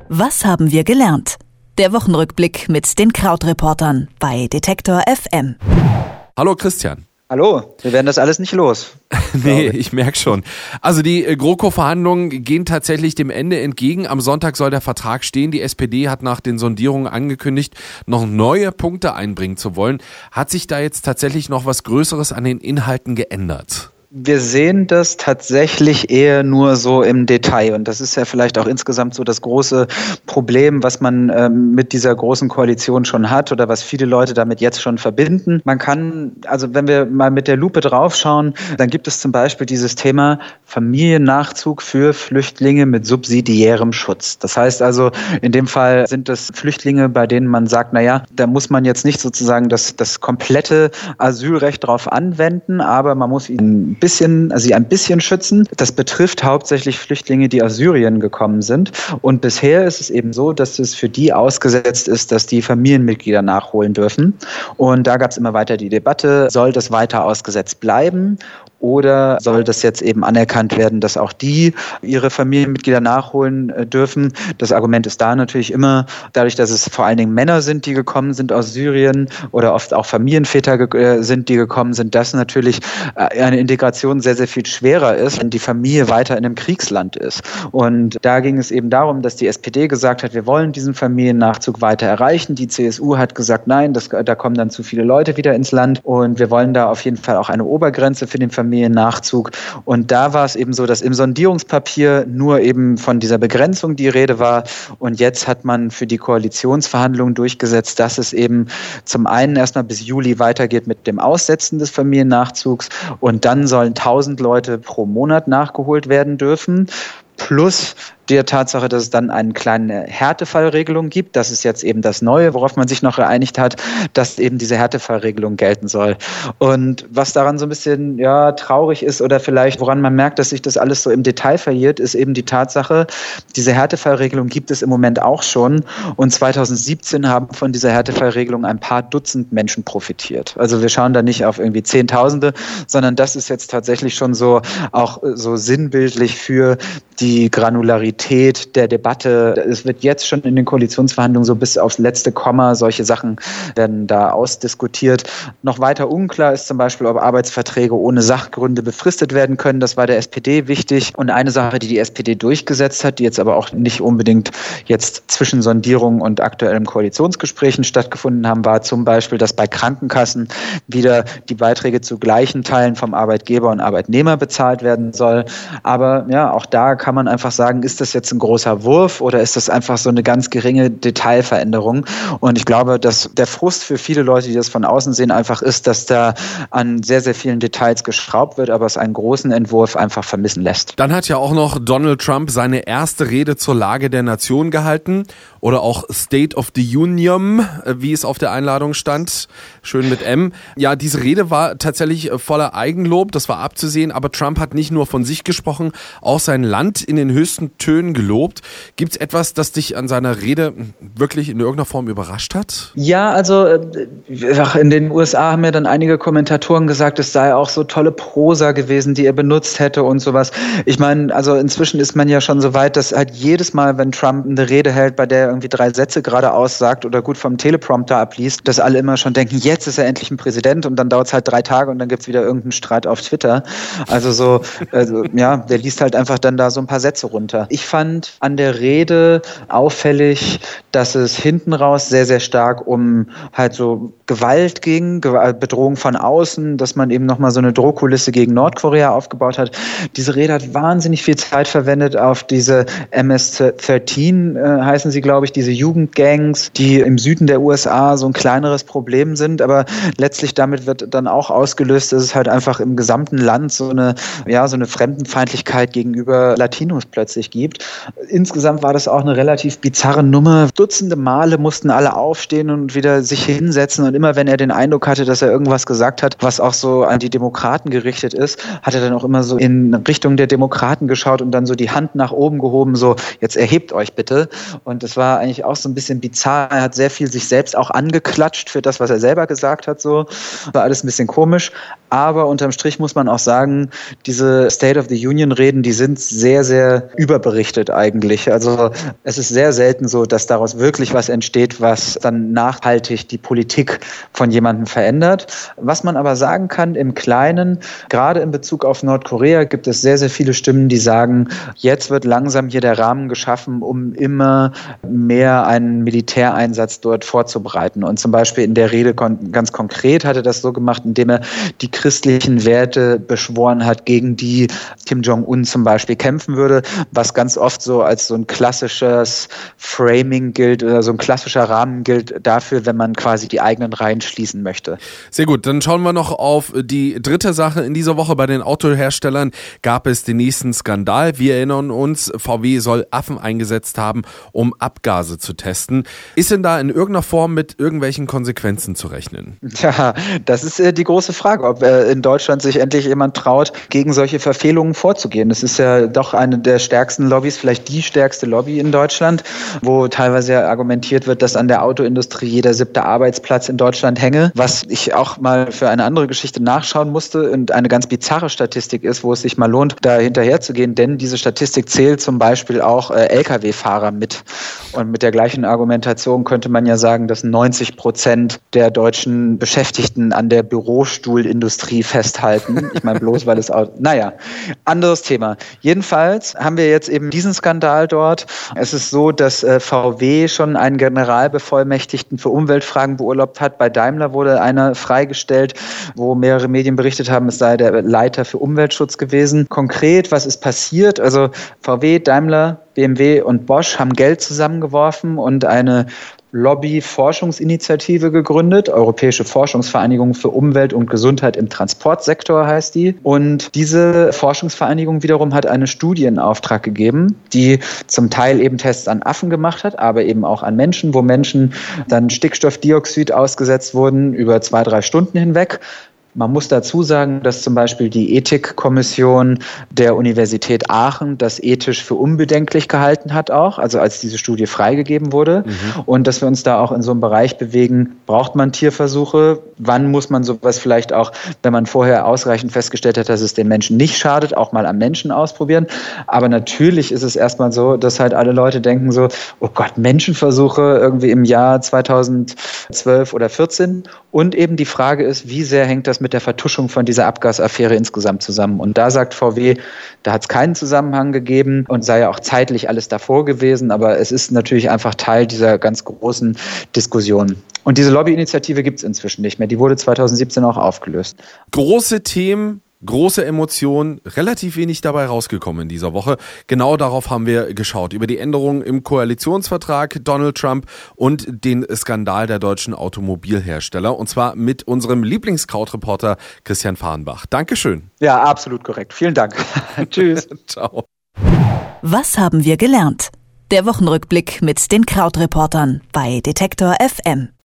Was haben wir gelernt? Der Wochenrückblick mit den Krautreportern bei Detektor FM. Hallo Christian. Hallo, wir werden das alles nicht los. Nee, ich merke schon. Also die GroKo-Verhandlungen gehen tatsächlich dem Ende entgegen. Am Sonntag soll der Vertrag stehen. Die SPD hat nach den Sondierungen angekündigt, noch neue Punkte einbringen zu wollen. Hat sich da jetzt tatsächlich noch was Größeres an den Inhalten geändert? Wir sehen das tatsächlich eher nur so im Detail und das ist ja vielleicht auch insgesamt so das große Problem, was man mit dieser großen Koalition schon hat oder was viele Leute damit jetzt schon verbinden. Man kann, also wenn wir mal mit der Lupe draufschauen, dann gibt es zum Beispiel dieses Thema Familiennachzug für Flüchtlinge mit subsidiärem Schutz. Das heißt also, in dem Fall sind das Flüchtlinge, bei denen man sagt, naja, da muss man jetzt nicht sozusagen das komplette Asylrecht drauf anwenden, aber man muss ihnen ein bisschen schützen. Das betrifft hauptsächlich Flüchtlinge, die aus Syrien gekommen sind. Und bisher ist es eben so, dass es für die ausgesetzt ist, dass die Familienmitglieder nachholen dürfen. Und da gab es immer weiter die Debatte, soll das weiter ausgesetzt bleiben? Oder soll das jetzt eben anerkannt werden, dass auch die ihre Familienmitglieder nachholen dürfen? Das Argument ist da natürlich immer, dadurch, dass es vor allen Dingen Männer sind, die gekommen sind aus Syrien oder oft auch Familienväter sind, die gekommen sind, dass natürlich eine Integration sehr, sehr viel schwerer ist, wenn die Familie weiter in einem Kriegsland ist. Und da ging es eben darum, dass die SPD gesagt hat, wir wollen diesen Familiennachzug weiter erreichen. Die CSU hat gesagt, nein, da kommen dann zu viele Leute wieder ins Land und wir wollen da auf jeden Fall auch eine Obergrenze für den Familiennachzug. Und da war es eben so, dass im Sondierungspapier nur eben von dieser Begrenzung die Rede war. Und jetzt hat man für die Koalitionsverhandlungen durchgesetzt, dass es eben zum einen erstmal bis Juli weitergeht mit dem Aussetzen des Familiennachzugs und dann sollen 1000 Leute pro Monat nachgeholt werden dürfen. Plus der Tatsache, dass es dann eine kleine Härtefallregelung gibt. Das ist jetzt eben das Neue, worauf man sich noch geeinigt hat, dass eben diese Härtefallregelung gelten soll. Und was daran so ein bisschen traurig ist oder vielleicht woran man merkt, dass sich das alles so im Detail verliert, ist eben die Tatsache, diese Härtefallregelung gibt es im Moment auch schon. Und 2017 haben von dieser Härtefallregelung ein paar Dutzend Menschen profitiert. Also wir schauen da nicht auf irgendwie Zehntausende, sondern das ist jetzt tatsächlich schon so auch so sinnbildlich für die Granularität der Debatte. Es wird jetzt schon in den Koalitionsverhandlungen so bis aufs letzte Komma, solche Sachen werden da ausdiskutiert. Noch weiter unklar ist zum Beispiel, ob Arbeitsverträge ohne Sachgründe befristet werden können. Das war der SPD wichtig. Und eine Sache, die SPD durchgesetzt hat, die jetzt aber auch nicht unbedingt jetzt zwischen Sondierungen und aktuellen Koalitionsgesprächen stattgefunden haben, war zum Beispiel, dass bei Krankenkassen wieder die Beiträge zu gleichen Teilen vom Arbeitgeber und Arbeitnehmer bezahlt werden soll. Aber ja, auch da kann man einfach sagen, ist das jetzt ein großer Wurf oder ist das einfach so eine ganz geringe Detailveränderung? Und ich glaube, dass der Frust für viele Leute, die das von außen sehen, einfach ist, dass da an sehr, sehr vielen Details geschraubt wird, aber es einen großen Entwurf einfach vermissen lässt. Dann hat ja auch noch Donald Trump seine erste Rede zur Lage der Nation gehalten oder auch State of the Union, wie es auf der Einladung stand, schön mit M. Ja, diese Rede war tatsächlich voller Eigenlob, das war abzusehen, aber Trump hat nicht nur von sich gesprochen, auch sein Land in den höchsten Tönen gelobt. Gibt es etwas, das dich an seiner Rede wirklich in irgendeiner Form überrascht hat? Ja, also in den USA haben ja dann einige Kommentatoren gesagt, es sei auch so tolle Prosa gewesen, die er benutzt hätte und sowas. Ich meine, also inzwischen ist man ja schon so weit, dass halt jedes Mal, wenn Trump eine Rede hält, bei der er irgendwie 3 Sätze geradeaus sagt oder gut vom Teleprompter abliest, dass alle immer schon denken, jetzt ist er endlich ein Präsident und dann dauert es halt 3 Tage und dann gibt es wieder irgendeinen Streit auf Twitter. Also der liest halt einfach dann da so ein paar Sätze runter. Ich fand an der Rede auffällig, dass es hinten raus sehr, sehr stark um halt so Gewalt ging, Bedrohung von außen, dass man eben nochmal so eine Drohkulisse gegen Nordkorea aufgebaut hat. Diese Rede hat wahnsinnig viel Zeit verwendet auf diese MS-13, heißen sie, glaube ich, diese Jugendgangs, die im Süden der USA so ein kleineres Problem sind, aber letztlich damit wird dann auch ausgelöst, dass es halt einfach im gesamten Land so eine Fremdenfeindlichkeit gegenüber Latinos plötzlich gibt. Insgesamt war das auch eine relativ bizarre Nummer. Dutzende Male mussten alle aufstehen und wieder sich hinsetzen und immer wenn er den Eindruck hatte, dass er irgendwas gesagt hat, was auch so an die Demokraten gerichtet ist, hat er dann auch immer so in Richtung der Demokraten geschaut und dann so die Hand nach oben gehoben, so jetzt erhebt euch bitte. Und das war war eigentlich auch so ein bisschen bizarr. Er hat sehr viel sich selbst auch angeklatscht für das, was er selber gesagt hat. So war alles ein bisschen komisch. Aber unterm Strich muss man auch sagen, diese State of the Union-Reden, die sind sehr, sehr überberichtet eigentlich. Also es ist sehr selten so, dass daraus wirklich was entsteht, was dann nachhaltig die Politik von jemandem verändert. Was man aber sagen kann im Kleinen, gerade in Bezug auf Nordkorea, gibt es sehr, sehr viele Stimmen, die sagen, jetzt wird langsam hier der Rahmen geschaffen, um immer mehr einen Militäreinsatz dort vorzubereiten. Und zum Beispiel in der Rede ganz konkret hat er das so gemacht, indem er die christlichen Werte beschworen hat, gegen die Kim Jong-un zum Beispiel kämpfen würde, was ganz oft so als so ein klassisches Framing gilt oder so ein klassischer Rahmen gilt dafür, wenn man quasi die eigenen Reihen schließen möchte. Sehr gut, dann schauen wir noch auf die dritte Sache. In dieser Woche bei den Autoherstellern gab es den nächsten Skandal. Wir erinnern uns, VW soll Affen eingesetzt haben, um Abgase zu testen. Ist denn da in irgendeiner Form mit irgendwelchen Konsequenzen zu rechnen? Ja, das ist die große Frage, ob in Deutschland sich endlich jemand traut, gegen solche Verfehlungen vorzugehen. Das ist ja doch eine der stärksten Lobbys, vielleicht die stärkste Lobby in Deutschland, wo teilweise argumentiert wird, dass an der Autoindustrie jeder 7. Arbeitsplatz in Deutschland hänge, was ich auch mal für eine andere Geschichte nachschauen musste und eine ganz bizarre Statistik ist, wo es sich mal lohnt, da hinterher zu gehen, denn diese Statistik zählt zum Beispiel auch Lkw-Fahrer mit. Und mit der gleichen Argumentation könnte man ja sagen, dass 90% der deutschen Beschäftigten an der Bürostuhlindustrie festhalten. Ich meine bloß, weil es auch, naja, anderes Thema. Jedenfalls haben wir jetzt eben diesen Skandal dort. Es ist so, dass VW schon einen Generalbevollmächtigten für Umweltfragen beurlaubt hat. Bei Daimler wurde einer freigestellt, wo mehrere Medien berichtet haben, es sei der Leiter für Umweltschutz gewesen. Konkret, was ist passiert? Also VW, Daimler, BMW und Bosch haben Geld zusammengeworfen und eine Lobby-Forschungsinitiative gegründet, Europäische Forschungsvereinigung für Umwelt und Gesundheit im Transportsektor heißt die. Und diese Forschungsvereinigung wiederum hat eine Studie in Auftrag gegeben, die zum Teil eben Tests an Affen gemacht hat, aber eben auch an Menschen, wo Menschen dann Stickstoffdioxid ausgesetzt wurden über 2-3 Stunden hinweg. Man muss dazu sagen, dass zum Beispiel die Ethikkommission der Universität Aachen das ethisch für unbedenklich gehalten hat auch, also als diese Studie freigegeben wurde. Und dass wir uns da auch in so einem Bereich bewegen, braucht man Tierversuche? Wann muss man sowas vielleicht auch, wenn man vorher ausreichend festgestellt hat, dass es den Menschen nicht schadet, auch mal am Menschen ausprobieren? Aber natürlich ist es erstmal so, dass halt alle Leute denken so, oh Gott, Menschenversuche irgendwie im Jahr 2012 oder 14. Und eben die Frage ist, wie sehr hängt das mit der Vertuschung von dieser Abgasaffäre insgesamt zusammen? Und da sagt VW, da hat es keinen Zusammenhang gegeben und sei ja auch zeitlich alles davor gewesen, aber es ist natürlich einfach Teil dieser ganz großen Diskussion. Und diese Lobbyinitiative gibt es inzwischen nicht mehr. Die wurde 2017 auch aufgelöst. Große Themen, große Emotionen, relativ wenig dabei rausgekommen in dieser Woche. Genau darauf haben wir geschaut. Über die Änderungen im Koalitionsvertrag Donald Trump und den Skandal der deutschen Automobilhersteller. Und zwar mit unserem Lieblingskrautreporter Christian Fahrenbach. Dankeschön. Ja, absolut korrekt. Vielen Dank. Tschüss. Ciao. Was haben wir gelernt? Der Wochenrückblick mit den Krautreportern bei Detektor FM.